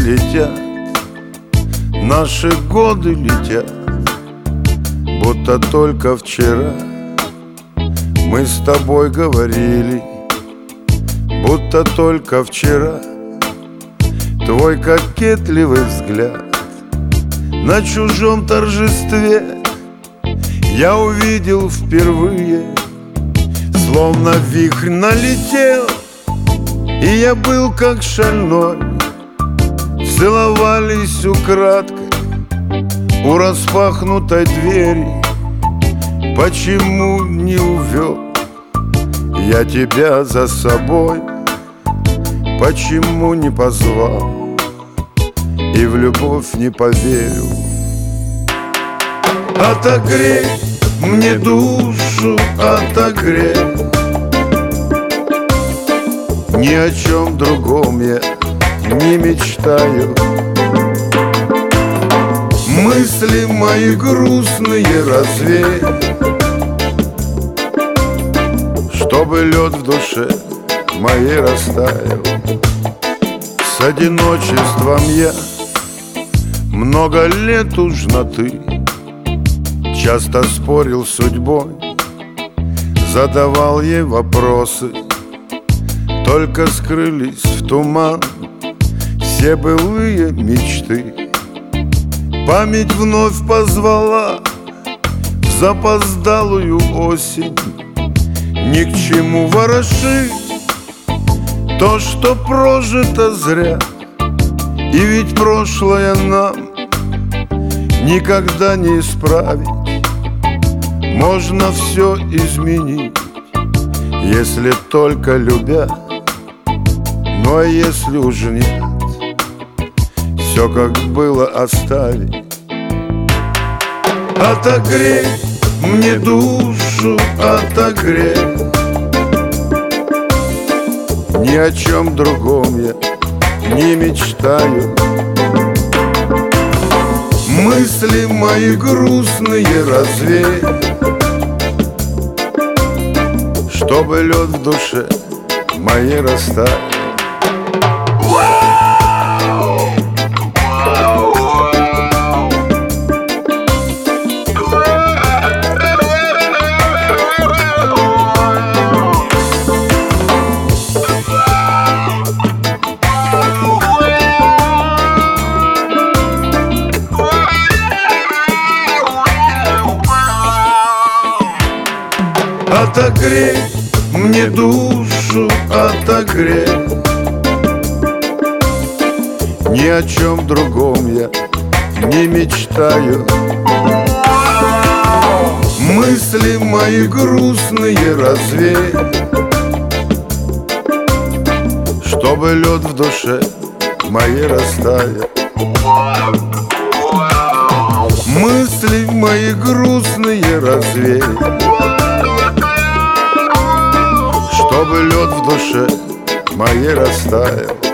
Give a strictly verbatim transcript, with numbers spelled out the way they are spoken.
летят, наши годы летят, будто только вчера мы с тобой говорили, будто только вчера твой кокетливый взгляд на чужом торжестве я увидел впервые. Словно вихрь налетел, и я был как шальной. Целовались украдкой у распахнутой двери. Почему не увел я тебя за собой? Почему не позвал и в любовь не поверил? Отогрей мне душу, отогрей. Ни о чем другом я не мечтаю. Мысли мои грустные развей, чтобы лед в душе моей растаял. С одиночеством я много лет уж на ты. Часто спорил с судьбой, задавал ей вопросы. Только скрылись в туман все былые мечты. Память вновь позвала в запоздалую осень. Ни к чему ворошить то, что прожито зря. И ведь прошлое нам никогда не исправить. Можно все изменить, если только любя. Ну а если уж нет, все как было оставить. Отогрей мне душу, отогрей. Ни о чем другом я не мечтаю. Мысли мои грустные развей, чтобы лед в душе моей растаял. Отогрей мне душу, отогрей. Ни о чем другом я не мечтаю. Мысли мои грустные развей, чтобы лед в душе моей растаял. Мысли мои грустные развей, чтобы лед в душе моей растаял.